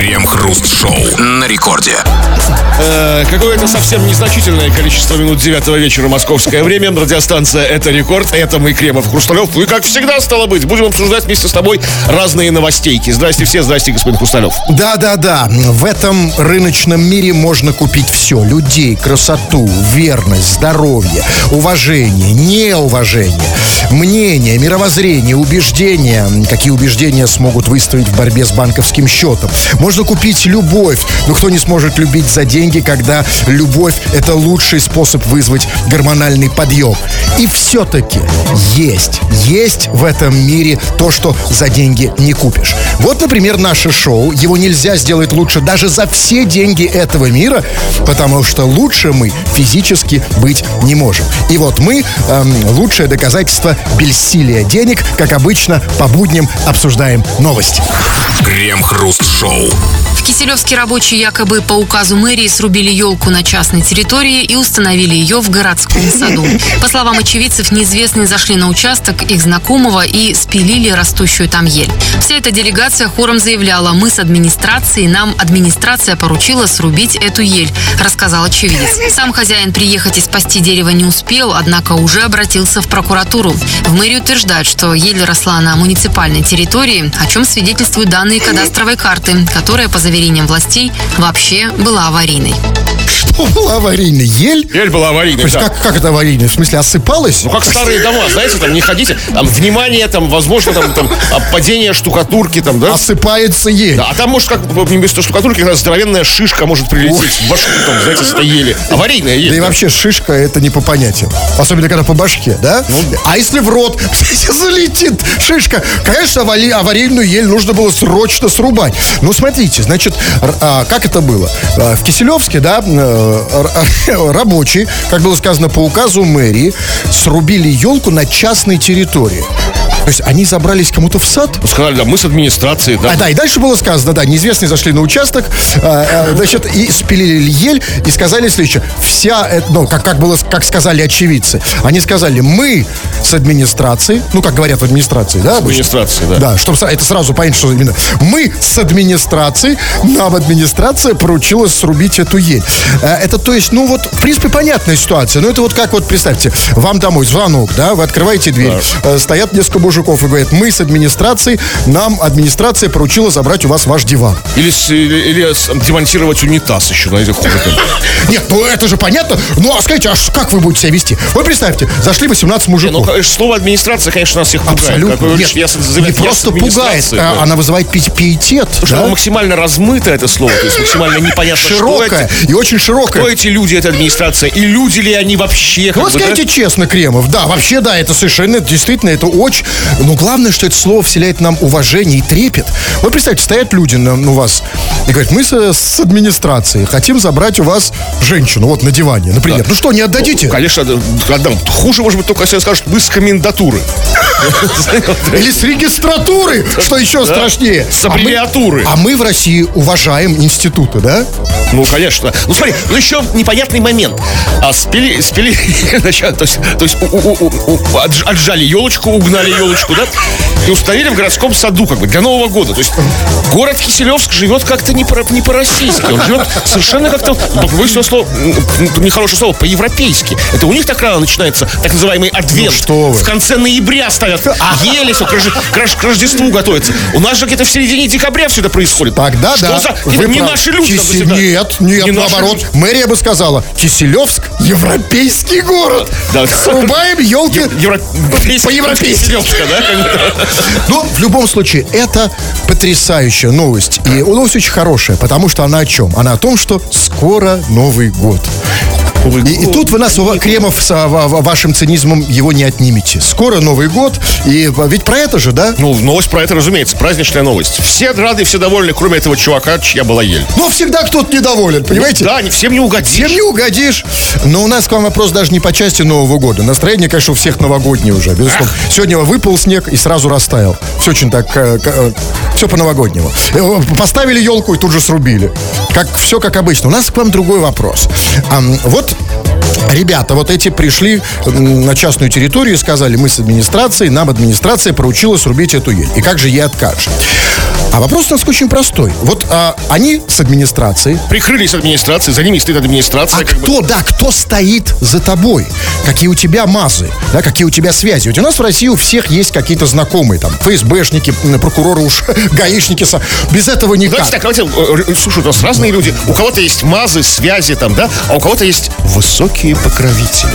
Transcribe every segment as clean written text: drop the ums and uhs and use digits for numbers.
Крем-хруст-шоу на рекорде. Какое-то совсем незначительное количество минут 9 вечера московское время. Радиостанция «Это рекорд». Это мы, Кремов, Хрусталев. И, как всегда, стало быть, будем обсуждать вместе с тобой разные новостейки. Здрасте все, здрасте, господин Хрусталев. Да. В этом рыночном мире можно купить все. Людей, красоту, верность, здоровье, уважение, неуважение, мнение, мировоззрение, убеждения. Какие убеждения смогут выставить в борьбе с банковским счетом? Можно купить любовь. Но кто не сможет любить за деньги, когда любовь — это лучший способ вызвать гормональный подъем. И все-таки есть в этом мире то, что за деньги не купишь. Вот, например, наше шоу. Его нельзя сделать лучше даже за все деньги этого мира, потому что лучше мы физически быть не можем. И вот мы лучшее доказательство бессилия денег, как обычно, по будням обсуждаем новости. Крем-хруст-шоу. В Киселевске рабочие якобы по указу мэрии срубили елку на частной территории и установили ее в городском саду. По словам очевидцев, неизвестные зашли на участок их знакомого и спилили растущую там ель. Вся эта делегация хором заявляла: мы с администрацией, нам администрация поручила срубить эту ель, рассказал очевидец. Сам хозяин приехать и спасти дерево не успел, однако уже обратился в прокуратуру. В мэрии утверждают, что ель росла на муниципальной территории, о чем свидетельствуют данные кадастровой карты, которая, по заверениям властей, вообще была аварийной. Что была аварийной? Ель? Ель была аварийной, да. Как это аварийной? В смысле, осыпалась? Ну, как старые дома, знаете, там не ходите, там внимание, там, возможно, там падение штукатурки, там, да? Осыпается ель. Да, а там, может, как вместо штукатурки здоровенная шишка может прилететь в башку, там, знаете, с этой ели. Аварийная ель. Да и вообще шишка — это не по понятиям. Особенно, когда по башке, да? Ну, да. А если в рот залетит шишка? Конечно, аварийную ель нужно было срочно срубать. Ну, смотрите, значит, как это было? В Киселевске, да, рабочие, как было сказано, по указу мэрии, срубили елку на частной территории. То есть они забрались кому-то в сад? Сказали, да, мы с администрацией, да. Да, и дальше было сказано, да, неизвестные зашли на участок, значит, и спилили ель, и сказали следующее. Как сказали очевидцы. Они сказали: мы с администрацией, ну, как говорят в администрации, да? Администрации, да. Да, чтобы это сразу понять, что именно. Мы с администрацией, нам администрация поручила срубить эту ель. Это, то есть, ну, вот, в принципе, понятная ситуация. Но это вот как, вот, представьте, вам домой звонок, да, вы открываете дверь, стоят несколько мужиков и говорят: мы с администрацией, нам администрация поручила забрать у вас ваш диван. Или демонтировать унитаз еще, знаете, хуже. Нет, ну это же понятно. Ну, а скажите, как вы будете себя вести? Вы представьте, зашли 18 мужиков. Слово администрация, конечно, нас всех пугает. Абсолютно. Нет, не просто пугает, она вызывает пиетет. Потому что максимально размыто это слово, то есть максимально непонятно, широкое и очень широкое. Кто эти люди, это администрация, и люди ли они вообще? Ну, скажите честно, Кремов, да, вообще, да, это совершенно, действительно, это очень... Но главное, что это слово вселяет нам уважение и трепет. Вот представьте, стоят люди у вас и говорят: мы с администрацией хотим забрать у вас женщину вот на диване, например. Да. Ну что, не отдадите? Ну, конечно, отдам. Хуже, может быть, только если скажут: мы с комендатуры. Или с регистратуры, что еще страшнее. С аббревиатуры. А мы в России уважаем институты, да? Ну, конечно. Ну, смотри, еще непонятный момент. Спили, то есть отжали елочку, угнали елочку, да? И установили в городском саду, как бы, для Нового года. То есть город Киселевск живет как-то не по-российски. Он живет совершенно как-то, выяснилось слово, нехорошее слово, по-европейски. Это у них так рано начинается так называемый адвент. Ну, что вы. В конце ноября ставят ели, все, к Рождеству готовятся. У нас же где-то в середине декабря все это происходит. Тогда, что да. Не наши люди. Нет, наоборот. Мэрия бы сказала: Киселевск — европейский город. Да. Срубаем елки по-европейски. Да? Но в любом случае, это потрясающая новость. И новость очень хорошая, потому что она о чем? Она о том, что скоро Новый год. И тут вы нас, Кремов, с вашим цинизмом его не отнимете. Скоро Новый год, и ведь про это же, да? Ну, новость про это, разумеется, праздничная новость. Все рады, все довольны, кроме этого чувака, чья была ель. Но всегда кто-то недоволен, понимаете? Да, всем не угодишь. Всем не угодишь. Но у нас к вам вопрос даже не по части Нового года. Настроение, конечно, у всех новогоднее уже, безусловно. Сегодня выпал снег и сразу растаял. Все очень так, все по-новогоднему. Поставили елку и тут же срубили. Все как обычно. У нас к вам другой вопрос. Вот ребята вот эти пришли на частную территорию и сказали: мы с администрацией, нам администрация поручила срубить эту ель. И как же ей откажешь? А вопрос у нас очень простой. Вот они с администрацией. Прикрылись администрацией, за ними стоит администрация. Кто стоит за тобой? Какие у тебя мазы? Да, какие у тебя связи? Ведь у нас в России у всех есть какие-то знакомые. Там, ФСБшники, прокуроры, гаишники. Без этого никак. Давайте, слушай, у нас разные люди. У кого-то есть мазы, связи там, да? А у кого-то есть высокие покровители.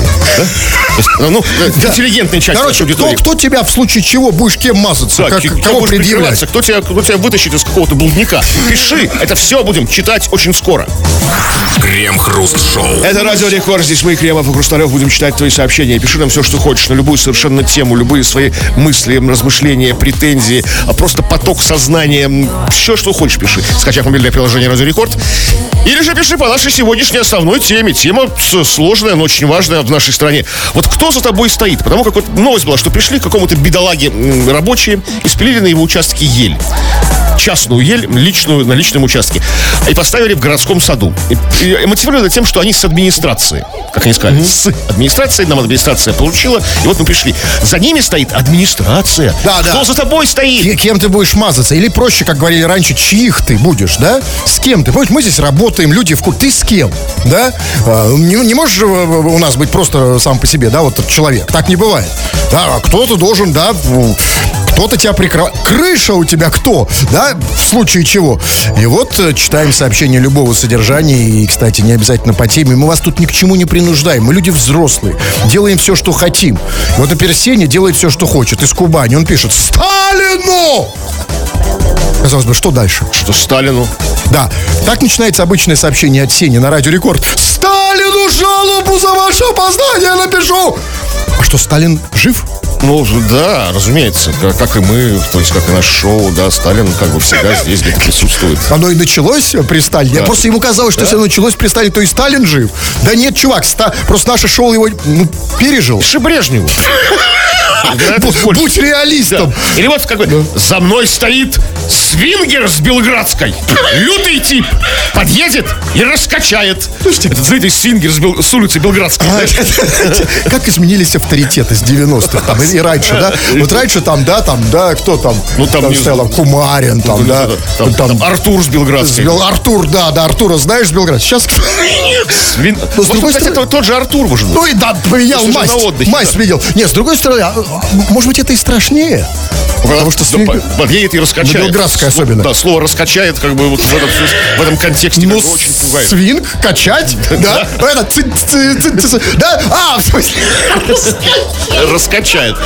Да? Интеллигентная часть нашей аудитории. Кто тебя в случае чего будешь кем мазаться? Да, кого предъявлять? Кто тебя вытащит из какого-то блудника? Пиши, это все будем читать очень скоро. Крем-хруст-шоу. Это Радио Рекорд, здесь мы, Кремов и Хрусталев, будем читать твои сообщения. Пиши нам все, что хочешь, на любую совершенно тему, любые свои мысли, размышления, претензии, просто поток сознания, все, что хочешь, пиши, скачав мобильное приложение Радио Рекорд. Или же пиши по нашей сегодняшней основной теме. Тема сложная, но очень важная в нашей стране. Вот кто за тобой стоит? Потому как вот новость была, что пришли к какому-то бедолаге рабочие и спилили на его участке ель. Частную ель, на личном участке. И поставили в городском саду. И мотивировали тем, что они с администрацией. Как они сказали, с администрацией. Нам администрация получила. И вот мы пришли. За ними стоит администрация. Кто за тобой стоит? Кем ты будешь мазаться? Или проще, как говорили раньше, чьих ты будешь, да? С кем ты? Мы здесь работаем, люди в курсе. Ты с кем? Да? Не можешь у нас быть просто сам по себе, да, вот человек. Так не бывает. Да, кто-то должен, да, кто-то тебя прикрывает. Крыша у тебя кто? Да, в случае чего. И вот читаем сообщения любого содержания. И, кстати, не обязательно по теме. Мы вас тут ни к чему не принуждаем. Мы люди взрослые. Делаем все, что хотим. И вот, например, Сеня делает все, что хочет. Из Кубани. Он пишет: Сталину! Казалось бы, что дальше? Что Сталину? Да. Так начинается обычное сообщение от Сени на Радио Рекорд. Сталину жалобу за ваше опоздание напишу! А что, Сталин жив? Ну, да, разумеется, как и мы, то есть как и наше шоу, да, Сталин как бы всегда здесь где-то присутствует. Оно и началось при Сталине. Да. Просто ему казалось, что если оно началось при Сталине, то и Сталин жив. Да нет, чувак, просто наше шоу его пережил. Пиши Брежневу. Будь реалистом. Да. Или вот как бы за мной стоит свингер с Белградской. Лютый тип. Подъедет и раскачает. Этот знаете, свингер с улицы Белградской. Как изменились авторитеты с 90-х там, и раньше, да? Вот раньше там, да, кто там? Ну там стоял Кумарин, там, да. Там Артур с Белградской. Артур, да, Артура знаешь с Белградской. Сейчас... С другой стороны, это тот же Артур, может быть. Ну и да, поменял масть сменил. Нет, с другой стороны, может быть, это и страшнее. Потому что подъедет и раскачает. Белградская особенно. Да, слово раскачает, как бы вот в этом контексте очень пугает. Свинг, качать, да? Да? В смысле? Раскачает.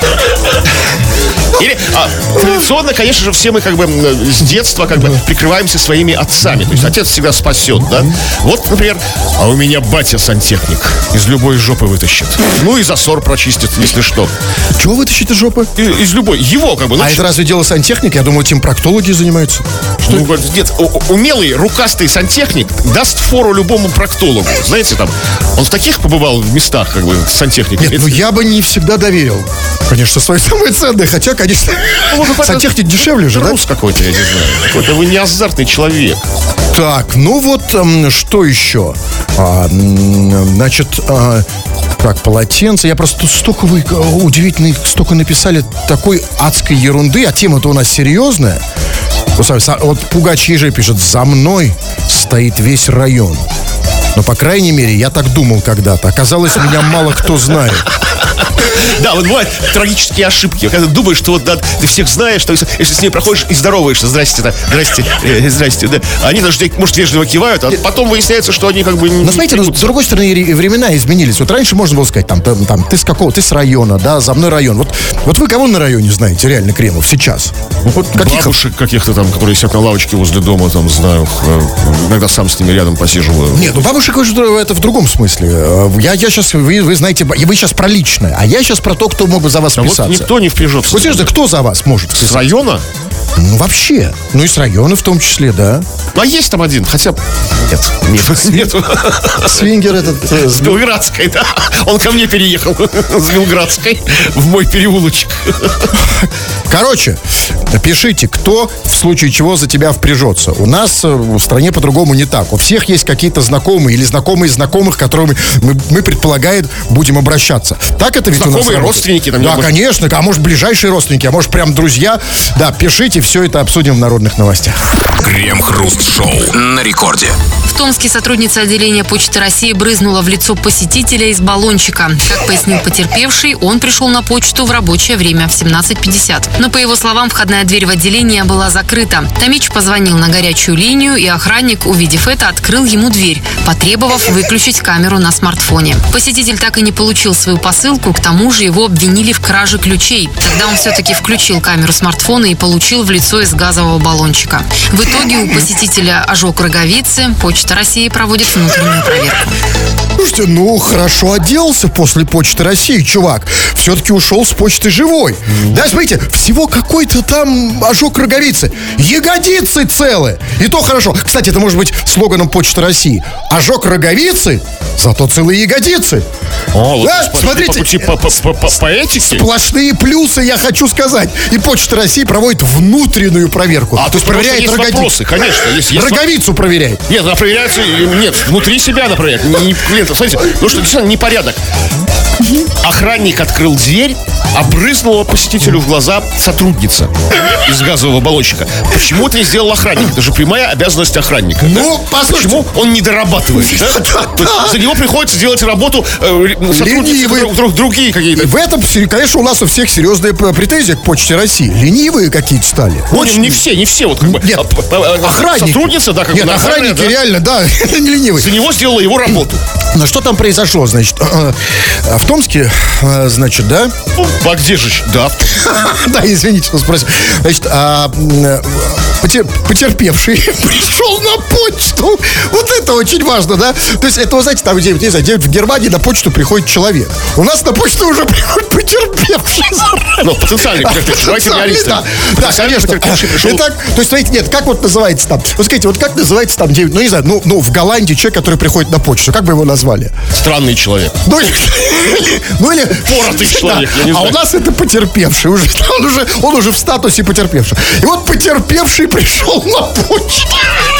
Или, традиционно, конечно же, все мы как бы с детства как бы прикрываемся своими отцами. То есть отец всегда спасет, да? Вот, например, а у меня батя сантехник. Из любой жопы вытащит. Ну и засор прочистит, если что. Чего вытащить из жопы? Из любой. Его как бы. А это разве дело сантехника? Я думаю, этим проктологи занимаются. Что? Ну, нет, умелый, рукастый сантехник даст фору любому проктологу. Знаете, там, он в таких побывал в местах, как бы, сантехник. Нет, я бы не всегда доверил. Конечно, свои самые ценные, хотя, конечно, сантехник дешевле же, да? Трус какой-то, я не знаю. Какой-то вы не азартный человек. Так, ну вот, что еще? Значит, как полотенце. Я просто столько вы удивительных, столько написали такой адской ерунды, а тема-то у нас серьезная. Вот Пугач Ежи пишет: за мной стоит весь район. Но, по крайней мере, я так думал когда-то. Оказалось, меня мало кто знает. Да, вот бывают трагические ошибки. Когда ты думаешь, что вот да, ты всех знаешь, что если с ней проходишь и здороваешься, здрасте, да, здрасте, да. Они даже, может, вежливо кивают, а потом выясняется, что они как бы не... Но знаете, с другой стороны, времена изменились. Вот раньше можно было сказать, там ты с какого, ты с района, да, за мной район. Вот вы кого на районе знаете, реально, Кремов, сейчас? Вот бабушек каких-то там, которые сидят на лавочке возле дома, там, знаю, иногда сам с ними рядом посиживаю. Нет, ну бабушек это в другом смысле. Я сейчас, вы знаете, вы сейчас про личное, а я сейчас про то, кто мог бы за вас вписаться. Вот никто не впряжется. Вот серьезно, кто за вас может? С района? Ну, вообще. Ну, и с района в том числе, да. А есть там один, хотя... Нет. Свингер этот... С Белградской, да. Он ко мне переехал с Белградской в мой переулочек. Короче, пишите, кто в случае чего за тебя впряжется. У нас в стране по-другому не так. У всех есть какие-то знакомые или знакомые знакомых, к которым мы предполагаем, будем обращаться. Так это ведь у нас знакомые, работают. родственники там, Да, может. конечно, а может ближайшие родственники, а может прям друзья. Да, пишите, все это обсудим в народных новостях. Крем-хруст-шоу на рекорде. В Томске сотрудница отделения Почты России брызнула в лицо посетителя из баллончика. Как пояснил потерпевший, он пришел на почту в рабочее время в 17:50. Но, по его словам, входная дверь в отделение была закрыта. Томич позвонил на горячую линию, и охранник, увидев это, открыл ему дверь, потребовав выключить камеру на смартфоне. Посетитель так и не получил свою посылку, к тому же его обвинили в краже ключей. Тогда он все-таки включил камеру смартфона и получил в лицо из газового баллончика. В итоге у посетителя ожог роговицы. Почта России проводит внутреннюю проверку. Слушайте, ну хорошо оделся после Почты России, чувак. Все-таки ушел с почты живой. Да, смотрите, всего какой-то там ожог роговицы. Ягодицы целы. И то хорошо. Кстати, это может быть слоганом Почты России. Ожог роговицы, зато целые ягодицы. Вот, Да, смотрите. По этике. Сплошные плюсы, я хочу сказать. И Почта России проводит внутреннюю проверку. То есть проверяет есть роговицу. вопросы, конечно. Есть Роговицу проверяет. Нет, она проверяется, нет, внутри себя она проверяет. Клиента, смотрите, ну что, действительно непорядок. Охранник открыл дверь, а брызнула посетителю в глаза сотрудница из газового баллончика. Почему это не сделал охранник? Это же прямая обязанность охранника. Ну, да? послушайте. Почему он не дорабатывает? Да? То есть за него приходится делать работу сотрудники, другие какие-то. И в этом, конечно, у нас у всех серьезные претензии к Почте России. Ленивые какие-то стали. Очень не все, вот как бы. Нет, охранники. Сотрудница, да, как Нет, бы нормальная, охранники да. реально, да, не ленивые. За него сделала его работу. Но что там произошло, значит, в Томске, значит, да? А где же? Да. Да, извините, что спросил. Значит, потерпевший пришел на почту. Вот это очень важно, да? То есть, это, вы знаете, там, где, не знаю, где в Германии на почту приходит человек. У нас на почту уже приходит потерпевший. Ну, потенциальный потерпевший. Давайте реалисты. Да, Потенциальный конечно. потерпевший пришел. Итак, то есть, смотрите, нет, как вот называется там? Вот скажите, вот как называется там, ну, не знаю, ну, в Голландии человек, который приходит на почту, как бы его назвали? Странный человек. Ну, или Поротый человек, я не А знаю. у нас это потерпевший уже. Он уже в статусе потерпевшего. И вот потерпевший пришел на почту.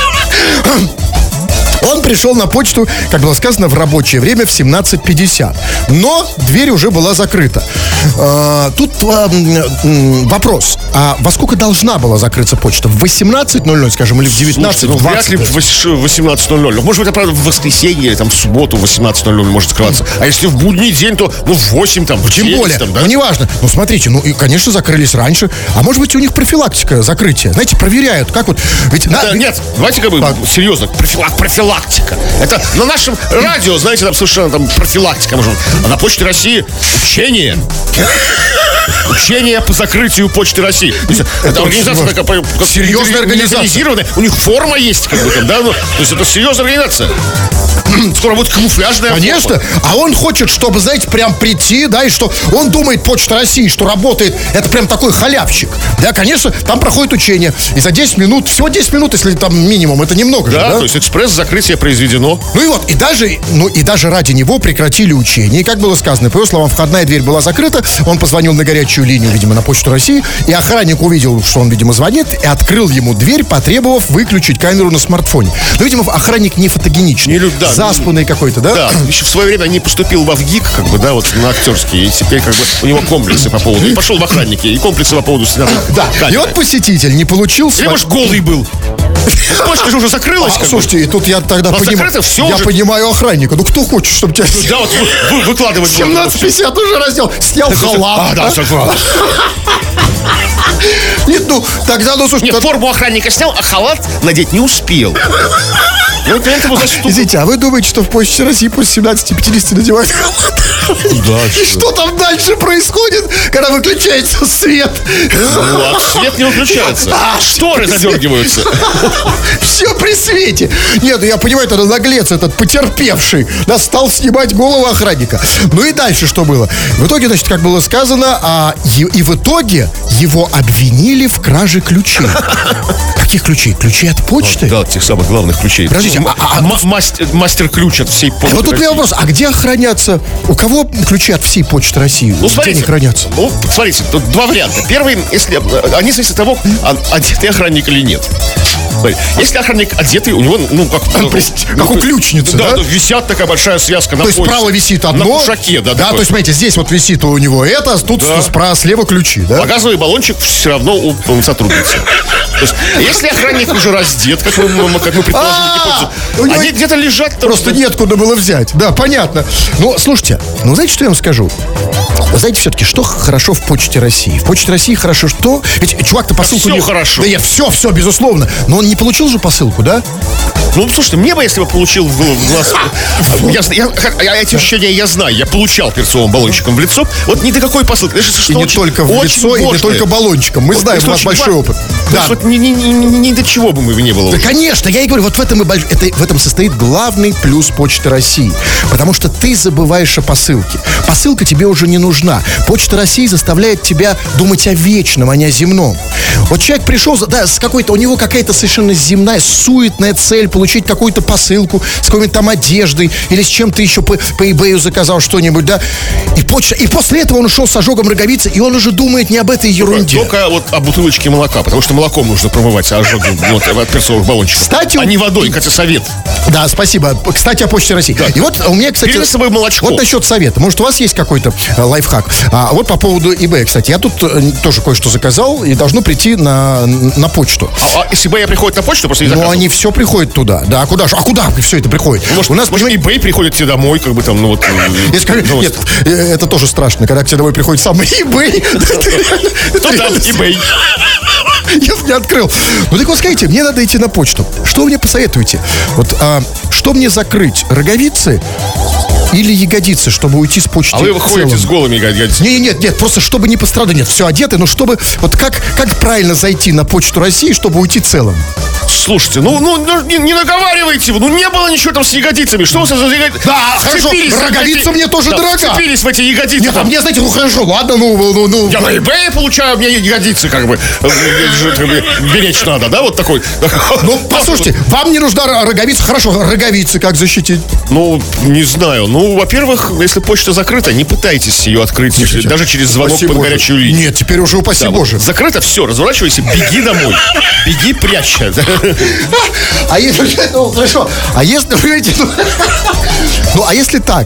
Он пришел на почту, как было сказано, в рабочее время в 17:50. Но дверь уже была закрыта. Тут вопрос. А во сколько должна была закрыться почта? В 18:00, скажем, или в 19:00? Ну, вряд ли в 18:00. Может быть, это правда в воскресенье или там в субботу в 18:00 может открываться. А если в будний день, то в 8 там, в 9 Тем более, там, да? ну неважно. Ну смотрите, ну и, конечно, закрылись раньше. А может быть, у них профилактика закрытия. Знаете, проверяют, как вот. Ведь Да, нет, давайте как бы серьезно, профилактика. Это на нашем радио, знаете, там совершенно там профилактика, может быть. А на Почте России учение. Учение по закрытию Почты России. То есть, это организация такая серьезная организация. организированная. У них форма есть, как бы там, да? Ну, то есть это серьезная организация. Скоро будет камуфляжная Конечно, форма. а он хочет, чтобы, знаете, прям прийти, да, и что он думает, Почта России, что работает, это прям такой халявщик. Да, конечно, там проходит учение. И за 10 минут, всего 10 минут, если там минимум, это немного же, Да, да? то есть экспресс-закрытие произведено. Ну и вот, и даже ради него прекратили учение. И как было сказано, по его словам, входная дверь была закрыта, он позвонил на горячую линию, видимо, на Почту России, и охранник увидел, что он, видимо, звонит, и открыл ему дверь, потребовав выключить камеру на смартфоне. Но, видимо, охранник не фотогеничный, Да, заспанный какой-то, да? Да, еще в свое время не поступил во ВГИК, как бы, да, вот на актерский, и теперь как бы у него комплексы по поводу, и пошел в охранники, и комплексы по поводу снятых Да, и вот посетитель не получил Или, может, голый был. Почта же уже закрылась, как бы. Слушайте, и тут я тогда А понимаю, закрыто всё я уже. понимаю охранника. Ну, кто хочет, чтобы тебя... Да, вот выкладывать. 17:50 уже раздел. Снял халат. Да, Нет, ну, тогда, ну, слушай... Нет, форму охранника снял, а халат надеть не успел. Ну, клиент его застукал. Извините, а вы думаете, что в Почте России после 17:50 надевают халат? Да, И что там дальше происходит, когда выключается свет? Ну, а свет не выключается. Шторы задергиваются. Все при свете. Нет, ну я понимаю, это наглец, этот потерпевший. Да, стал снимать голову охранника. Ну и дальше что было? В итоге, значит, как было сказано, и в итоге его обвинили в краже ключей. Каких ключей? Ключей от почты? Да, тех самых главных ключей. Подождите, мастер-ключ от всей почты. Вот тут у меня вопрос, а где хранятся? У кого ключи от всей Почты России? Ну, Где смотрите, они хранятся? Ну, смотрите, тут два варианта. Первый, если они зависят от того, одетый охранник или нет. Смотри, если охранник одетый, у него, Как у ключницы, да? тут висят такая большая связка на То есть поясе. справа висит одно. На кушаке, да. Да, такой. то есть, смотрите, здесь вот висит у него это, а тут слева ключи, да? А газовый баллончик все равно у сотрудницы. То есть, если охранник уже раздет, как мы предположим, у него они где-то лежат... там, Просто неоткуда было взять. Да, понятно. Но, слушайте, знаете, что я вам скажу? Вы знаете, все-таки, что хорошо в Почте России? В Почте России хорошо что? Ведь чувак-то посылку... все хорошо. Да нет, все, безусловно. Но он не получил же посылку, да? Ну, слушайте, мне бы, если бы получил в глаз... Эти ощущения я знаю. Я получал перцовым баллончиком в лицо. Вот ни до какой посылки. И не только в лицо, и не только баллончиком. Мы знаем, у вас большой опыт. Да. Вот ни до чего бы не было. Да, конечно, я и говорю, вот в этом состоит главный плюс Почты России. Потому что ты забываешь о посылке. Посылка тебе уже не нужна. Почта России заставляет тебя думать о вечном, а не о земном. Вот человек пришел, да, с какой-то, у него какая-то совершенно земная, суетная цель получить какую-то посылку с какой-нибудь там одеждой или с чем-то еще по eBay заказал что-нибудь, да. И после этого он ушел с ожогом роговицы, и он уже думает не об этой ерунде. Только вот о бутылочке молока, потому что молоком нужно промывать ожоги от перцовых баллончиков. Кстати, а не водой, хотя совет. Да, спасибо. Кстати, о Почте России. Да. И вот у меня, кстати... Бери с собой молочко. Вот насчет совета. Может, у вас есть какой-то лайфхак? А вот по поводу eBay, кстати. Я тут тоже кое-что заказал, и должно прийти на почту. А если eBay приходит на почту, просто не Но заказывал? они все приходят туда. Да, а куда же? А куда все это приходит? Может, у нас, может, eBay приходит тебе домой, как бы там, ну вот... Нет, это тоже страшно, когда к тебе домой приходит сам eBay. Кто там eBay? Я не открыл. Ну так вот скажите, мне надо идти на почту. Что вы мне посоветуете? Вот что мне закрыть? Роговицы или ягодицы, чтобы уйти с почты? А вы выходите с голыми ягодицами? Нет, просто чтобы не пострадать. Нет, все одеты, но чтобы... Вот как правильно зайти на Почту России, чтобы уйти целым? Слушайте, не наговаривайте, не было ничего там с ягодицами. Что у вас за ягодицы? Да, хорошо, роговица мне тоже дорога. Вцепились в эти ягодицы. Нет, а мне, знаете, хорошо, ладно, Я на eBay получаю, мне ягодицы как бы беречь надо, да, вот такой. Ну, послушайте, вам не нужна роговица. Хорошо, роговицы как защитить? Не знаю. Во-первых, если почта закрыта, не пытайтесь ее открыть, даже через звонок под горячую линию. Нет, теперь уже упаси Боже. Закрыто, все, разворачивайся, беги домой. Беги, прячься. А если, хорошо, а если, понимаете, а если так,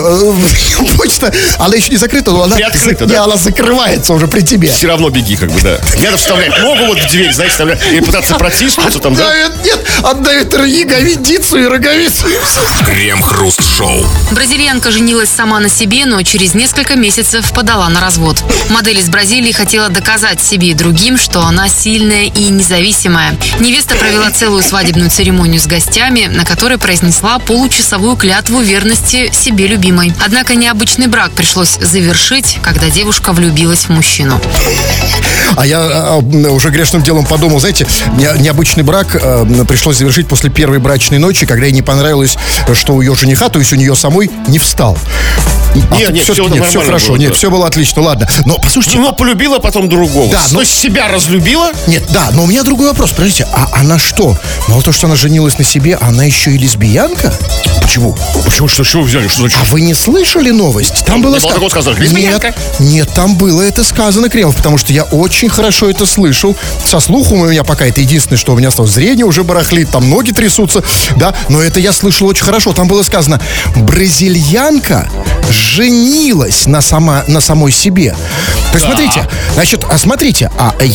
почта, она еще не закрыта, но она приоткрыта, да? Она закрывается уже при тебе. Все равно беги, как бы, да. Не надо вставлять ногу вот в дверь, знаете, вставлять, и пытаться протиснуться там, да? Нет, отдавит ягодицу и роговицу. Крем-хруст-шоу. Бразильянка женилась сама на себе, но через несколько месяцев подала на развод. Модель из Бразилии хотела доказать себе и другим, что она сильная и независимая. Невеста провела целую свадебную церемонию с гостями, на которой произнесла получасовую клятву верности себе любимой. Однако необычный брак пришлось завершить, когда девушка влюбилась в мужчину. А я уже грешным делом подумал, знаете, необычный брак пришлось завершить после первой брачной ночи, когда ей не понравилось, что у ее жениха, то есть у нее самой, не встал. Нет, все хорошо, было, нет, да. все было отлично, ладно. Но послушайте. Но полюбила потом другого. Да, то есть себя разлюбила? Нет, да, но у меня другой вопрос. Подождите, а она что? Мало того, что она женилась на себе, она еще и лесбиянка? Почему? Почему? Что вы взяли? Что значит? А вы не слышали новость? Там было сказано. Нет, там было это сказано, Кремов, потому что я очень хорошо это слышал. Со слухом у меня пока это единственное, что у меня осталось. Зрение уже барахлит, там ноги трясутся, да, но это я слышал очень хорошо. Там было сказано, бразильянка женилась на самой себе. То есть, смотрите,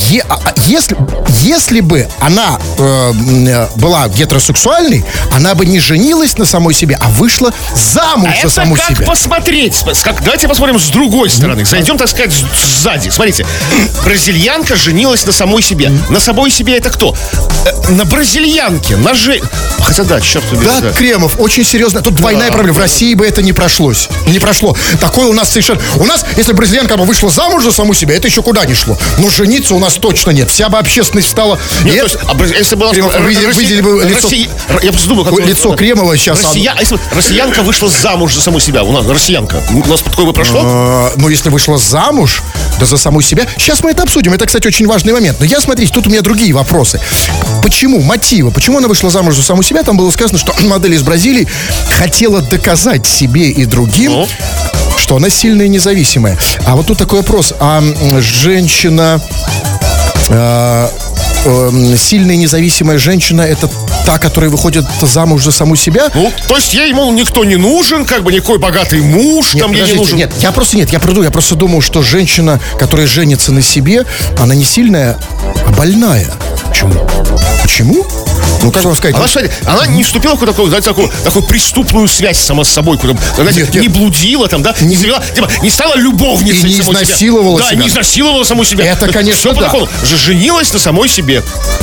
если бы она была гетеросексуальной, она бы не женилась на самой себе, а вышла замуж за саму себя. Это как посмотреть? Давайте посмотрим с другой стороны. Зайдем, так сказать, сзади. Смотрите, бразильянка женилась на самой себе. На самой себе это кто? На бразильянке, Хотя да, черт побери. Да, Кремов, очень серьезно. Тут двойная проблема. В России бы это не прошло. Такое у нас совершенно... У нас, если бразильянка бы вышла замуж за саму себя, это еще куда не шло. Но жениться у нас точно нет. Вся бы общественность встала... Нет, то есть, если было... Видели бы лицо... Я просто думаю, как... Лицо Кремова сейчас... Если россиянка вышла замуж за саму себя, у нас россиянка, у нас такое бы прошло? Если вышла замуж, да за саму себя... Сейчас мы это обсудим. Это, кстати, очень важный момент. Но смотрите, тут у меня другие вопросы. Почему? Мотивы. Почему она вышла замуж за саму себя? Там было сказано, что модель из Бразилии хотела доказать себе и другим, что она сильная и независимая. А вот тут такой вопрос. А женщина... сильная независимая женщина — это та, которая выходит замуж за саму себя? Ну, то есть ей, мол, никто не нужен, как бы никакой богатый муж там ей не нужен. Нет, я просто думал, что женщина, которая женится на себе, она не сильная, а больная. Почему? Ну, как вам сказать? Она не вступила в какую-то такую преступную связь сама с собой, знаете, не блудила там, да, не завела, типа, не стала любовницей и не самой изнасиловала себя. себя. Да, не изнасиловала саму себя. Это, конечно, да. Женилась на самой себе.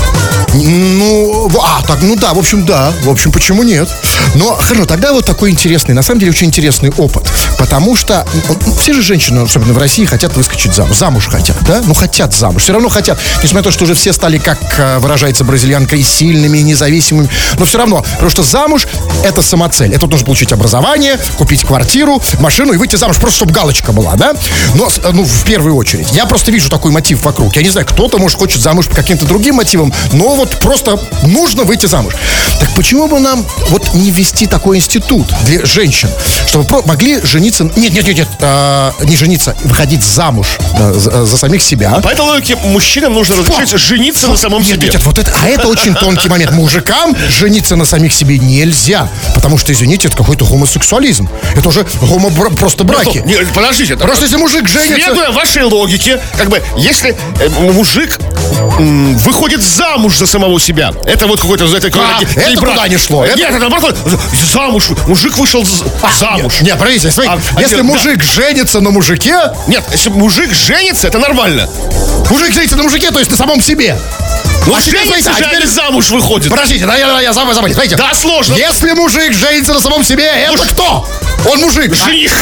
В общем, почему нет? Но, хорошо, тогда вот такой интересный, на самом деле, очень интересный опыт. Потому что все же женщины, особенно в России, хотят выскочить замуж. Замуж хотят, да? Ну, хотят замуж. Все равно хотят. Несмотря на то, что уже все стали, как выражается бразильянка, и сильными, и независимыми. Но все равно, потому что замуж — это самоцель. Это нужно получить образование, купить квартиру, машину и выйти замуж, просто чтобы галочка была, да? Но, в первую очередь. Я просто вижу такой мотив вокруг. Я не знаю, кто-то, может, хочет замуж по каким-то другим мотивам, но вот просто нужно выйти замуж. Так почему бы нам вот не ввести такой институт для женщин, чтобы могли жениться... Нет, не жениться, выходить замуж за самих себя. По этой логике мужчинам нужно разрешить жениться на самом себе. Это очень тонкий момент. Мужикам жениться на самих себе нельзя, потому что, извините, это какой-то гомосексуализм. Это уже просто браки. Нет, подождите. Просто если мужик женится... Следуя вашей логике, как бы, если мужик выходит замуж за самого себя, это вот какой-то... Это куда не шло. Нет, это наоборот, замуж. Мужик вышел замуж. Нет, подождите, если мужик женится на мужике... Нет, если мужик женится, это нормально. Мужик женится на мужике, то есть на самом себе. Ну, женится же, теперь замуж выходит. Подождите, я забыл. Смотрите. Да, сложно. Если мужик женится на самом себе, это кто? Он мужик. Жених.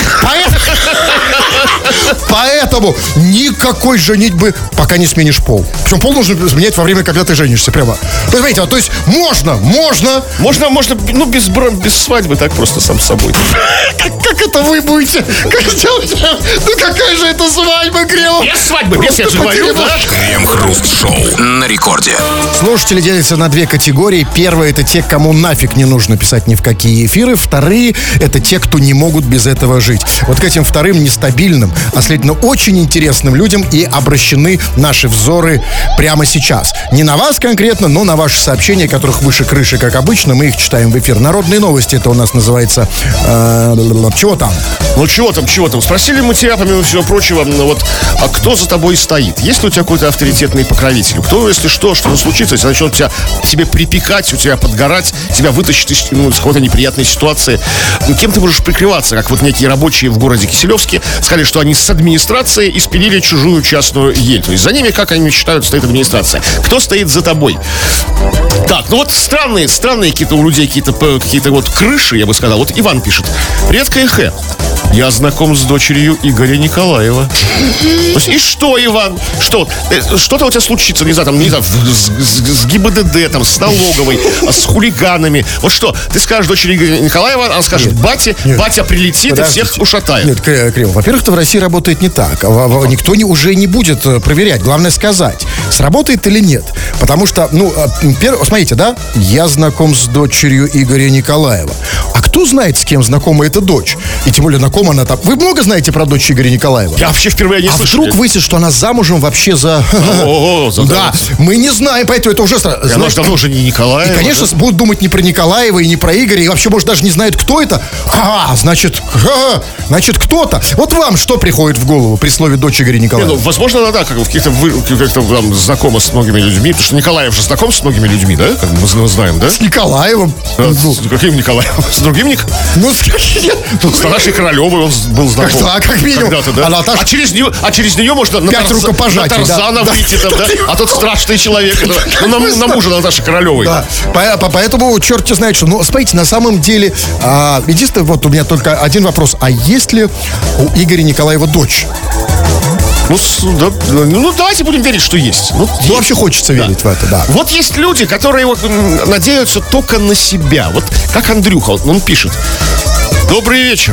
Поэтому никакой женитьбы, пока не сменишь пол. Причем пол нужно изменять во время, когда ты женишься, прямо. Понимаете, то есть можно, ну, без свадьбы, так просто сам с собой. Как это вы будете? Как сделать? Ну, какая же это свадьба, Кремов? Без свадьбы, без, я же говорю, да? Крем-хруст-шоу на рекорде. Слушатели делятся на две категории. Первая — это те, кому нафиг не нужно писать ни в какие эфиры. Вторые — это те, кто не могут без этого жить. Вот к этим вторым нестабильным, а следовательно очень интересным людям и обращены наши взоры прямо сейчас. Не на вас конкретно, но на ваши сообщения, которых выше крыши, как обычно. Мы их читаем в эфир. Народные новости — это у нас называется... чего там? Ну, чего там? Спросили мы тебя, помимо всего прочего, а кто за тобой стоит? Есть ли у тебя какой-то авторитетный покровитель? Кто, если что случится, если начнет тебе припекать, у тебя подгорать, тебя вытащит из какой-то неприятной ситуации, кем ты можешь прикрываться? Как вот некие рабочие в городе Киселевске сказали, что они с администрацией испилили чужую частную ель. То есть за ними, как они считают, стоит администрация. Кто стоит за тобой? Так, ну вот странные какие-то у людей какие-то вот крыши, я бы сказал. Вот Иван пишет. Привет, КХ. Я знаком с дочерью Игоря Николаева. То есть, и что, Иван? Что-то у тебя случится, не знаю, с ГИБДД, там, с налоговой, с хулиганами. Вот что, ты скажешь дочери Игоря Николаева, она скажет, батя прилетит и всех ушатает. Нет, Криво, во-первых, в России работает не так. Никто уже не будет проверять. Главное сказать, сработает или нет. Потому что, смотрите, да, я знаком с дочерью Игоря Николаева. А кто знает, с кем знакома эта дочь? И тем более, на ком она там. Вы много знаете про дочь Игоря Николаева? Я вообще впервые не слышал. А вдруг выяснится, что она замужем вообще за... Да, мы не знаем, поэтому это уже странно. Она же давно уже не Николаева. И, конечно, будут думать не про Николаева и не про Игоря, и вообще, может, даже не знают, кто это. Значит, кто-то. Вот вам что приходит в голову при слове дочь Игоря Николаева? Возможно, она как как-то знакома с многими людьми, потому что Николаев же знаком с многими людьми, да? Как мы знаем, да? С Николаевым. С каким Николаевым? С другим Николаевым? С Наташей Королевой он был знаком. Да, как минимум. Да. А через нее можно на Тарзана выйти, там, да? А тот страшный человек. На мужа Наташи Королевой. Да. Поэтому черт знает что. Но, смотрите, на самом деле, единственное, вот у меня только один вопрос. А есть ли у Игоря Николаева дочь? Давайте будем верить, что есть. Вообще хочется верить в это, да. Вот есть люди, которые надеются только на себя. Вот как Андрюха, он пишет. Добрый вечер.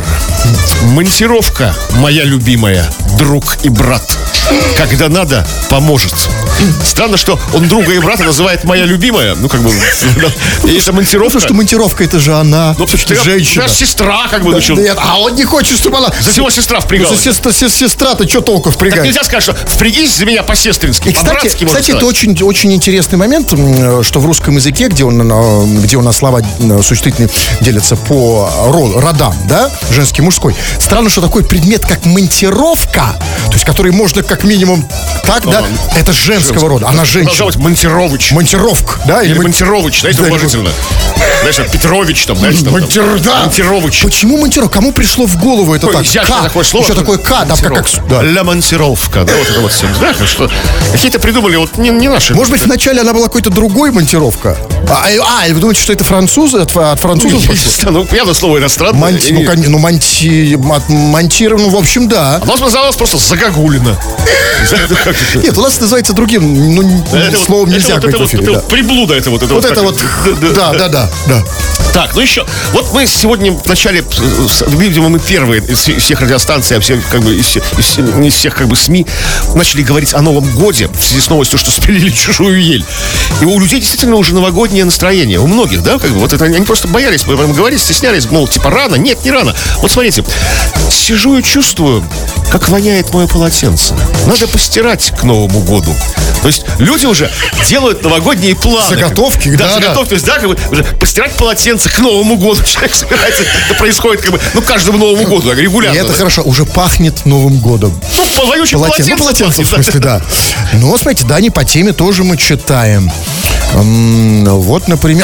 Монтировка, моя любимая, друг и брат. Когда надо, поможет. Странно, что он друга и брата называет «моя любимая». Ну, как бы, и это монтировка. Потому что монтировка, это же она, женщина. У нас сестра, как бы, начал. Нет, а он не хочет, чтобы она... За него сестра впрягалась. Сестра-то что толку Так впрягает? нельзя сказать, что впрягись за меня по-сестрински, И, по-братски, можно кстати, это сказать. очень, очень интересный момент, что в русском языке, где у нас слова существительные делятся по родам, да, женский, мужской. Странно, что такой предмет, как монтировка, то есть который можно как минимум так, да, это женского рода, она Должна женщина. быть Монтирович. Монтировка, да? Или Монтирович, знаете, Да, уважительно. Знаешь, там, Петрович, там, знаешь, там. Да. Монтирович. Почему монтировка? Кому пришло в голову это Ой, так? изящное такое слово. Еще такое К, да, как... Да. Ля монтировка, да, вот это вот все. Знаешь, что какие-то придумали, вот не наши. Может быть, вначале она была какой-то другой монтировка? И вы думаете, что это французы? От французов пошло? Ну, явно слово иностранное. Монтировано, в общем, да. А у нас называлось просто загогулина. Нет, у нас называется другим, словом нельзя говорить в эфире. Это да. вот приблуда, это вот. Вот это вот, да. Так, ну еще, вот мы сегодня в начале, видимо, мы первые из всех радиостанций, как бы из всех как бы СМИ начали говорить о Новом Годе в связи с новостью, что спилили чужую ель. И у людей действительно уже новогоднее настроение, у многих, да, как бы, вот это они просто боялись, говорить, стеснялись, мол, типа рано, нет, не рано. Вот смотрите, сижу и чувствую, как воняет мое полотенце. Надо постирать к Новому году. То есть люди уже делают новогодние планы. Заготовки, да. Заготовки, то есть, да, как бы уже постирать полотенце к Новому году. Человек собирается, это происходит как бы, каждому Новому году, регулярно. И это хорошо, уже пахнет Новым годом. Ну, вонючим полотенцем. Полотенце, в смысле, да. Ну, смотрите, да, не по теме тоже мы читаем. Вот, например,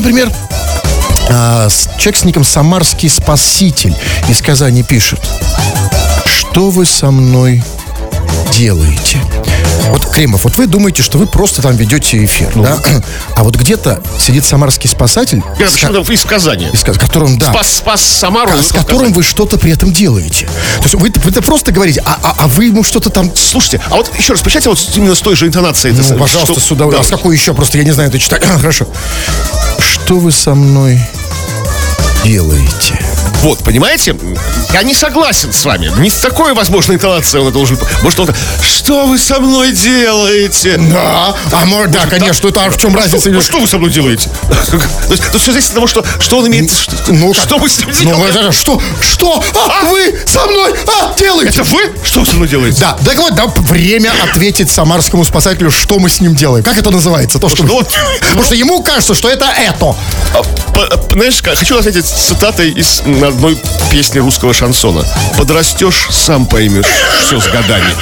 человек с ником Самарский Спаситель из Казани пишет: что вы со мной делаете? Вот, Кремов, вот вы думаете, что вы просто там ведете эфир, да? А вот где-то сидит самарский спасатель, Почему из Казани? с которым, да, Спас Самару. с которым вы что-то при этом делаете. То есть вы это просто говорите, а вы ему что-то там... Слушайте, а вот еще раз, почитайте вот именно с той же интонацией. Ну, пожалуйста, с удовольствием. А с какой еще? Просто я не знаю это читать. Хорошо. Что вы со мной делаете? Вот, понимаете? Я не согласен с вами. Не с такой, возможно, интонацией он должен... Может, он... Что вы со мной делаете? Да, да, конечно, это в чем разница? Что вы со мной делаете? То есть все зависит от того, что он имеет... Что вы с ним делаете? Что? Вы со мной делаете? Это вы? Что вы со мной делаете? Да, так вот, да, время ответить самарскому спасателю, что мы с ним делаем. Как это называется? Потому что ему кажется, что это. Знаешь, хочу ответить цитатой из одной песни русского шансона. Подрастешь, сам поймешь, все с годами.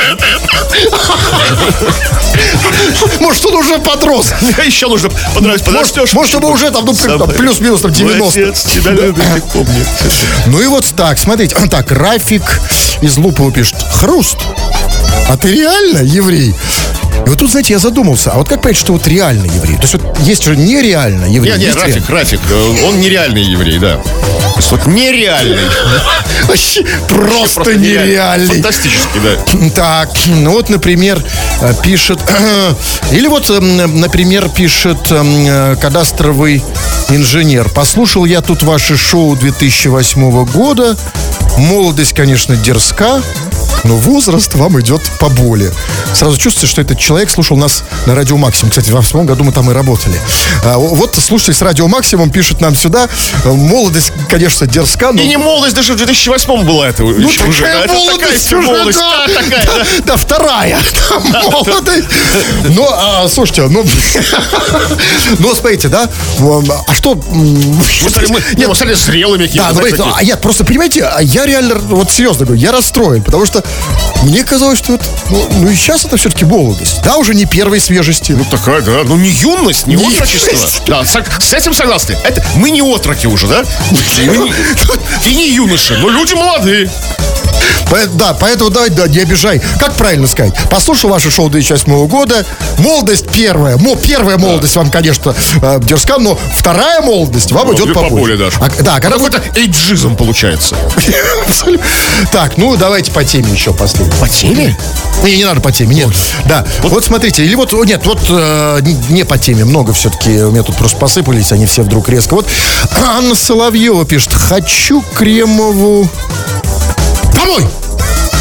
Может, он уже подрос. Еще нужно подрастешь. Может, ему уже там, плюс-минус там 90. Отец тебя любит и помнит. Ну и вот так, смотрите. Так, Рафик из Лупова пишет: хруст. А ты реально еврей? И вот тут, знаете, я задумался, а вот как понять, что вот реально еврей? То есть вот есть же нереально еврей. Не, Рафик, он нереальный еврей, да. То есть вот нереальный. Вообще просто нереальный. Фантастический, да. Так, ну вот, например, пишет... Или вот, например, пишет кадастровый инженер. Послушал я тут ваше шоу 2008 года. Молодость, конечно, дерзка, но возраст вам идет по боли. Сразу чувствуется, что этот человек слушал нас на Радио Максимум. Кстати, в 2008 году мы там и работали. Вот слушатель с Радио Максимум пишет нам сюда: молодость, конечно, дерзка, но... И не молодость даже в 2008 была это уже. Такая молодость уже, молодость, да, такая, да. Да, вторая молодость. Ну, слушайте, ну, смотрите, да? А что... Мы стали зрелыми Да, какими-то. я просто, понимаете, я реально, вот серьезно говорю, я расстроен, потому что мне казалось, что ну и сейчас это все-таки молодость. Да, уже не первой свежести. Ну, такая, да. Ну, не юность, не отрочество. Да, с этим согласны. Это мы не отроки уже, да? И не юноши, но люди молодые. Да, поэтому давай, да, не обижай. Как правильно сказать? Послушал ваше шоу 2008 года. Молодость первая. Первая молодость вам, конечно, дерзка, но вторая молодость вам идет по боли. Даже. Да, когда какой-то эйджизм получается. Так, ну давайте по теме еще последним. По теме? Не надо по теме, нет. Да, вот смотрите, или вот, нет, вот не по теме, много все-таки, у меня тут просто посыпались, они все вдруг резко. Вот Анна Соловьева пишет: хочу Кремову домой.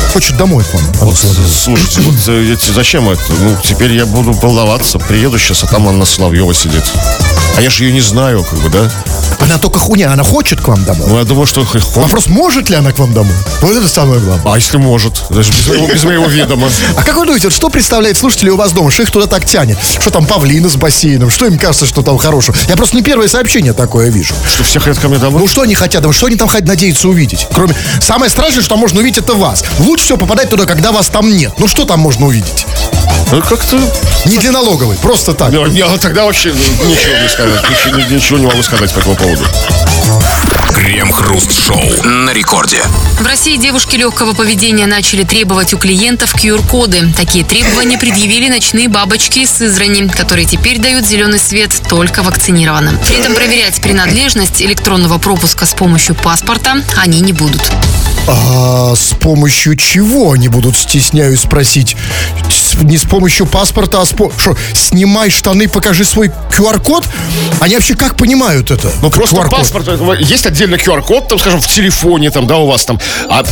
хочет домой к вам. Вот, слушайте, вот зачем это? Ну, теперь я буду волноваться. Приеду сейчас, а там Анна Соловьева сидит. А я же ее не знаю, как бы, да? Она только хуйня, она хочет к вам домой. Ну, я думаю, что... Вопрос, может ли она к вам домой? Вот это самое главное. А если может? Даже без моего ведома. А как вы думаете, вот что представляет слушатели у вас дома? Что их туда так тянет? Что там павлины с бассейном? Что им кажется, что там хорошего? Я просто не первое сообщение такое вижу. Что все хотят ко мне домой? Ну что они хотят домой? Что они там хотят надеяться увидеть? Кроме... Самое страшное, что можно увидеть, это вас. Лучше всего попадать туда, когда вас там нет. Ну что там можно увидеть? Ну, как-то... Не для налоговой, просто так. Тогда вообще ничего не сказать. Ничего не могу сказать по этому поводу. Крем-хруст-шоу на рекорде. В России девушки легкого поведения начали требовать у клиентов QR-коды. Такие требования предъявили ночные бабочки из Сызрани, которые теперь дают зеленый свет только вакцинированным. При этом проверять принадлежность электронного пропуска с помощью паспорта они не будут. А с помощью чего они будут, стесняюсь спросить? Не с помощью паспорта, а что, снимай штаны, покажи свой QR-код? Они вообще как понимают это? Ну, просто QR-код. паспорт, есть отдельно QR-код, там, скажем, в телефоне, там, да, у вас там. А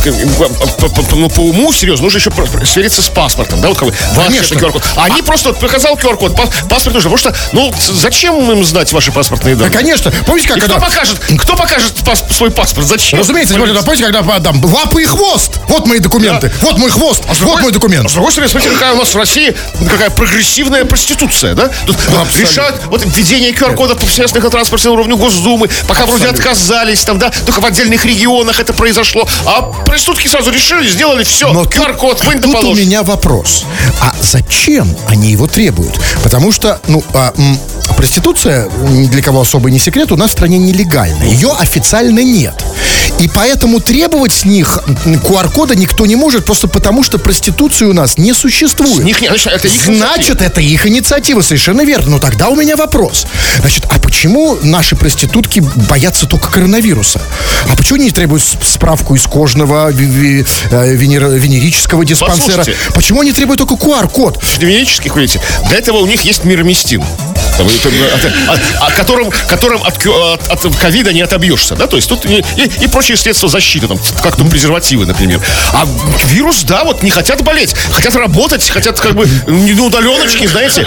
по уму, серьезно, нужно еще свериться с паспортом, да, вот как бы ваш QR-код. А они просто вот показал QR-код, паспорт нужно, потому что, ну, зачем им знать ваши паспортные данные? Да, конечно. Помните, как и кто покажет свой паспорт? Зачем? Разумеется, помните, когда там лапы и хвост. Вот мои документы. Да. Вот мой хвост. Вот мой документ. С другой стороны, смотрите, какая у нас в России какая прогрессивная проституция, да? Тут решают вот введение QR-кода по общественному транспорту на уровне Госдумы, пока вроде отказались, там, да, только в отдельных регионах это произошло. А проститутки сразу решили, сделали все. Но QR-код, вынь да тут положь. у меня вопрос. А зачем они его требуют? Потому что, проституция, ни для кого особо не секрет, у нас в стране нелегальна. Ее официально нет. И поэтому требовать с них QR-кода никто не может, просто потому что проституции у нас не существует. Значит, это их инициатива, совершенно верно. Но тогда у меня вопрос. Значит, а почему наши проститутки боятся только коронавируса? А почему они не требуют справку из кожного, венерического диспансера? Послушайте. Почему они требуют только QR-код? Венерических, видите, для этого у них есть мироместин, которым от ковида не отобьешься, да, то есть тут и прочие средства защиты, там, как там презервативы, например. А вирус, да, вот не хотят болеть, хотят работать, хотят как бы на удаленочке, знаете.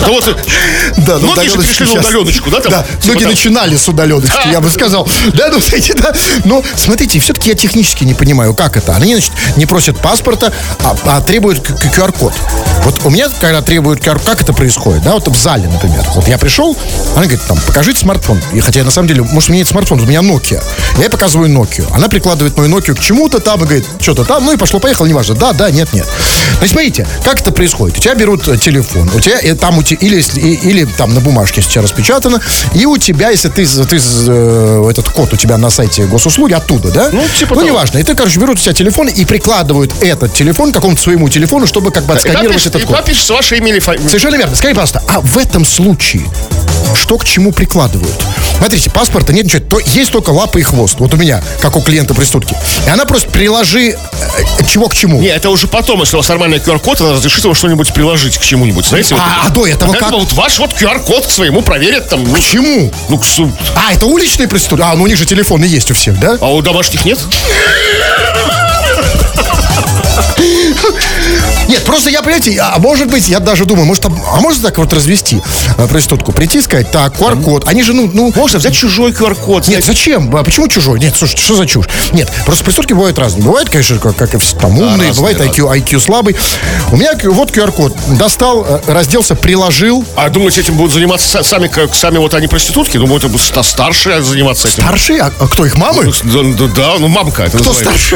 Да, многие же пришли на удаленочку, да, там. Да, многие начинали с удаленочки, я бы сказал. Да, ну, кстати, да. Но, смотрите, все-таки я технически не понимаю, как это. Они, значит, не просят паспорта, а требуют QR-код. Вот у меня, когда требуют QR-код, как это происходит, да, вот в зале, например. Вот я пришел, она говорит, там, покажите смартфон. И хотя, на самом деле, может, у меня нет смартфона, у меня Nokia. Я ей показываю Nokia. Она прикладывает мою Nokia к чему-то там и говорит, что-то там, ну и пошло-поехало, неважно. Да, нет. Значит, смотрите, как это происходит. У тебя берут телефон, у тебя там или там на бумажке, если у тебя распечатано, и у тебя, если ты этот код у тебя на сайте госуслуги, оттуда, да? Ну, типа того. Неважно. И ты, короче, берут у тебя телефон и прикладывают этот телефон к какому-то своему телефону, чтобы как бы отсканировать этот код. И напишется ваше имя или фамилия. Совершенно верно. Скажите, пожалуйста, а в этом случае что к чему прикладывают? Смотрите, паспорта нет ничего, есть только лапы и хвост. Вот у меня, как у клиента проститутки. И она просто приложи чего к чему. Не, это уже потом, если у вас нормальный QR-код, она разрешит вам что-нибудь приложить к чему-нибудь, знаете? А до этого как? Вот ваш вот QR-код к своему проверят там. К чему? Ну, это уличные проститутки? Ну у них же телефоны есть у всех, да? А у домашних нет? Нет, просто я, понимаете, может быть, я даже думаю, можно так вот развести проститутку, прийти и сказать, так, QR-код, они же, можно взять чужой QR-код. Нет, зачем? А почему чужой? Нет, слушай, что за чушь? Нет, просто проститутки бывают разные. Бывает, конечно, как и все там умные, разные, бывает IQ слабый. У меня вот QR-код, достал, разделся, приложил. А думаете, этим будут заниматься сами вот они проститутки? Думаю, это будут старшие заниматься этим. Старшие? А кто, их мамы? Да, мамка это кто старший?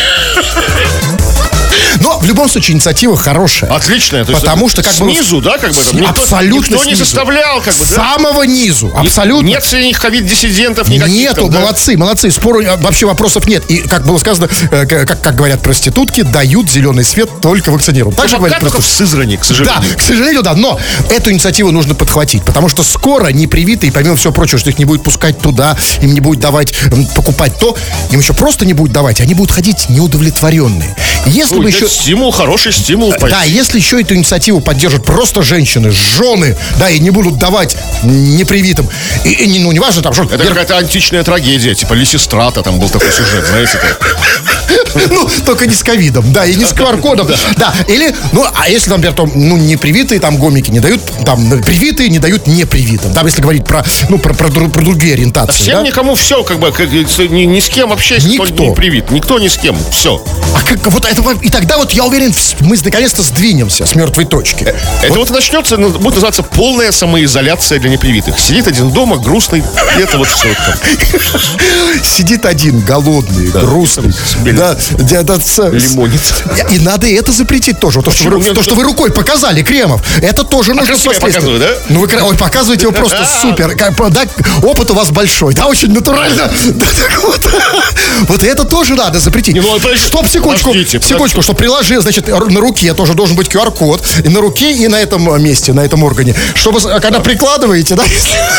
Но в любом случае инициатива хорошая. Отличная. Потому что как бы снизу, да, как бы абсолютно никто не заставлял, как бы, да? С самого низу, абсолютно. Нет среди них ковид-диссидентов никаких. Нету, там, молодцы, спору вообще вопросов нет. И как было сказано, как говорят проститутки, дают зеленый свет только вакцинированным. Так же говорят только в Сызрани, к сожалению. Да, к сожалению, да. Но эту инициативу нужно подхватить, потому что скоро непривитые, помимо всего прочего, что их не будет пускать туда, им не будет давать покупать то, им еще просто не будет давать, они будут ходить неудовлетворенные. Если Ну, бы это еще... стимул, хороший стимул. Да, если еще эту инициативу поддержат просто женщины, жены, да, и не будут давать непривитым. Ну, неважно, там, что... Это какая-то античная трагедия, типа Лисистрата, там был такой сюжет, знаете. Ну, только не с ковидом, да, и не с QR-кодом. Да, или, ну, а если, например, там, ну, непривитые там гомики не дают, там, привитые не дают непривитым. Там, если говорить про, ну, про другие ориентации, Всем да? никому все, как бы, ни с кем вообще, если Никто. кто не привит. Никто ни с кем, все. А как, вот это, и тогда вот я уверен, мы наконец-то сдвинемся с мертвой точки. Это вот начнется, будет называться полная самоизоляция для непривитых. Сидит один дома, грустный, и это вот все. Сидит один, голодный, грустный. Да, Лимонит. И надо и это запретить тоже. Вот то, что вы рукой показали, Кремов, это тоже нужно красиво я последствия. показываю, да? Ну, вы показываете его просто супер. Да, опыт у вас большой, да, очень натурально. Да, так вот. Вот это тоже надо запретить. Не, ну, Стоп, секундочку, секундочку, что приложи, значит, на руке тоже должен быть QR-код. И на руке, и на этом месте, на этом органе. Чтобы, когда прикладываете, да,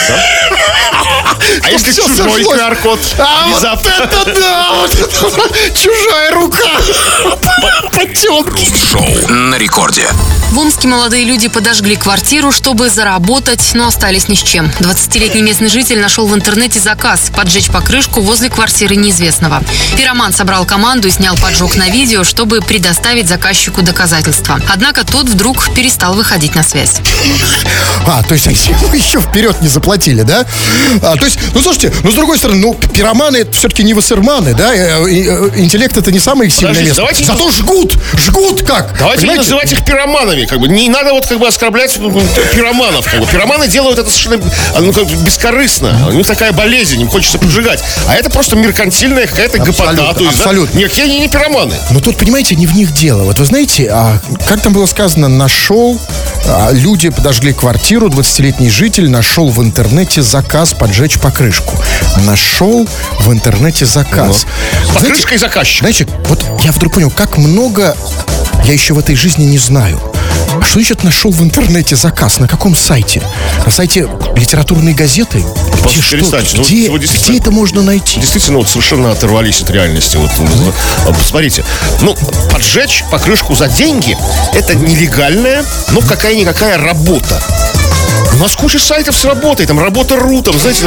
А если всё чужой сошлось. QR-код? Вот это да! Вот это, чужая рука! Потемки! Шоу на рекорде. В Омске молодые люди подожгли квартиру, чтобы заработать, но остались ни с чем. 20-летний местный житель нашел в интернете заказ поджечь покрышку возле квартиры неизвестного. Пироман собрал команду и снял поджог на видео, чтобы предоставить заказчику доказательства. Однако тот вдруг перестал выходить на связь. То есть еще вперед не заплатили, да? То есть, ну слушайте, ну с другой стороны, ну пироманы это все-таки не вассерманы, да? Интеллект это не самое их сильное Подождите, место. давайте Зато жгут как? Давайте не Понимаете? называть их пироманами, как бы. Не надо вот как бы оскорблять пироманов. Как бы. Пироманы делают это совершенно как бы бескорыстно. У них такая болезнь, им хочется поджигать. А это просто меркантильная какая-то гопота. То есть, абсолютно. Да? Нет, они не пироманы. Но тут, понимаете, не в них дело. Вот вы знаете, как там было сказано, люди подожгли квартиру, 20-летний житель нашел в интернете заказ поджечь покрышку. Нашел в интернете заказ. Покрышка и заказчик. Знаете, вот я вдруг понял, как много я еще в этой жизни не знаю. А что значит нашел в интернете заказ? На каком сайте? На сайте литературной газеты? Где, что? Перестаньте. Ну, Где, вы действительно- где это можно найти? Действительно, вот совершенно оторвались от реальности. Вот, посмотрите, ну, поджечь покрышку за деньги — это нелегальная, но какая-никакая работа. У нас куча сайтов с работой, там Работа.ру, там, знаете,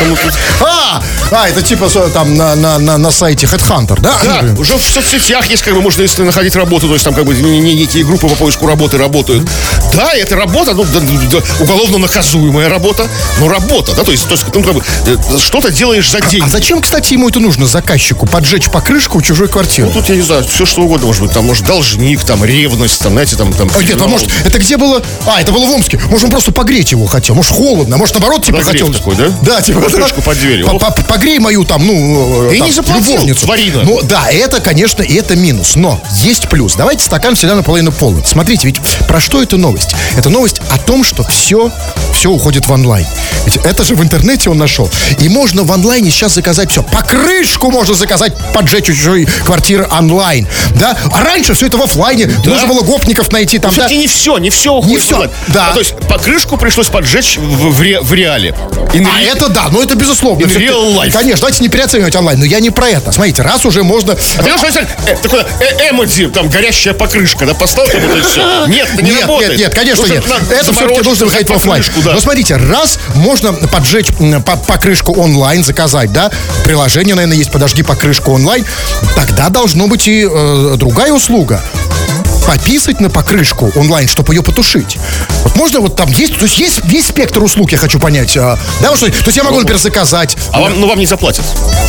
Это типа там на сайте Headhunter, да? да, уже в соцсетях есть, как бы, можно, если находить работу, то есть там, как бы, некие группы по поиску работы работают. Да, это работа, ну, уголовно наказуемая работа, но работа, да, то есть ну, как бы, что-то делаешь за деньги. А зачем, кстати, ему это нужно, заказчику, поджечь покрышку у чужой квартиры? Ну, тут, я не знаю, все что угодно может быть, там, может, должник, там, ревность, там, знаете, там... Нет, а может, это где было? Это было в Омске. Может, он просто погреть его хотел. Может, холодно. Может, наоборот, типа Подогрев хотел... такой, да? Да, типа... Покрышку под дверью. Погрей мою там, ну... И там, не заплатил, любовницу. тварина. Ну, да, это, конечно, и это минус. Но есть плюс. Давайте стакан всегда наполовину полон. Смотрите, ведь про что эта новость? Это новость о том, что все уходит в онлайн. Ведь это же в интернете он нашел. И можно в онлайне сейчас заказать все. Покрышку можно заказать, поджечь у чужой квартиры онлайн. Да? А раньше все это в офлайне. Да. Нужно было гопников найти там. Все-таки Да? не все уходит. Не всё, в онлайн. да. То есть покрышку пришлось поджечь в реале. Это да, но это безусловно. In Всё-таки, real life. Конечно, давайте не переоценивать онлайн. Но я не про это. Смотрите, раз уже можно... А ты знаешь, такое эмодзи, там горящая покрышка, да, поставь, там это все. Нет, это не работает. Нет, конечно, нет. Это все-таки нужно выходить в офлайн. Да. Но смотрите, раз можно поджечь покрышку онлайн, заказать, да, приложение, наверное, есть, подожги покрышку онлайн, тогда должно быть и другая услуга. Пописать на покрышку онлайн, чтобы ее потушить. Вот можно вот там есть, то есть есть весь спектр услуг, я хочу понять. Да, вот что, то есть я могу, например, заказать. А вам не заплатят.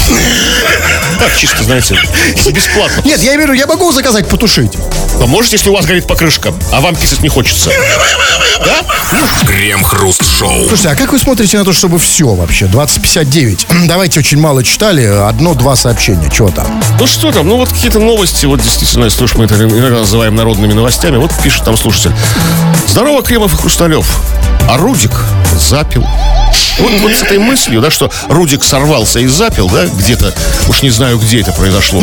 Так, чисто, знаете, бесплатно. Нет, я имею в виду, я могу заказать потушить. А можете, если у вас горит покрышка, а вам писать не хочется? Да? Крем-хруст-шоу. Слушайте, а как вы смотрите на то, чтобы все вообще? 2059. Давайте, очень мало читали. 1-2 сообщения. Чего там? Ну что там, ну вот какие-то новости, вот действительно, если уж мы это иногда называем народными новостями, вот пишет там слушатель. Здорово, Кремов и Хрусталев. А Рудик запил. Вот с этой мыслью, да, что Рудик сорвался и запил, да, где-то, уж не знаю, где это произошло,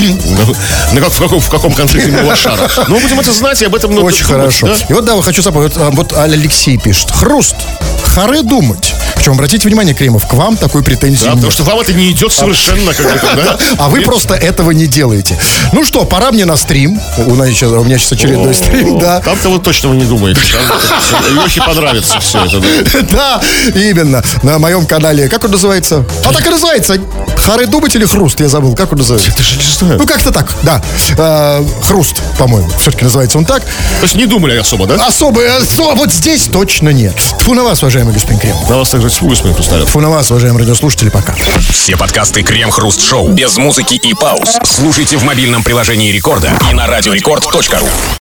в каком конце земного шара. Но мы будем это знать, и об этом надо Очень думать, хорошо. да? И вот, да, хочу запомнить. Вот Алексей пишет. Хруст. Харе думать. Причем, обратите внимание, Кремов, к вам такой претензии Да, нет. потому что вам это не идет совершенно, как бы, да? А вы просто этого не делаете. Ну что, пора мне на стрим. У меня сейчас очередной стрим, да. Там-то вы точно вы не думаете. Лехе понравится все это, да. Да, именно. На моем канале, как он называется? А так и называется. Хары думать или хруст? Я забыл, как он называется. Ты же не знаю. Ну, как-то так, да. Хруст, по-моему. Все-таки называется он так. То есть не думали особо, да? Особо, вот здесь точно нет. Тьфу на вас, уважаемый господин Кремов. На вас также с господин представляют. Тьфу на вас, уважаемые радиослушатели, пока. Все подкасты Крем-Хруст-Шоу без музыки и пауз слушайте в мобильном приложении Рекорда и на радиорекорд.ру.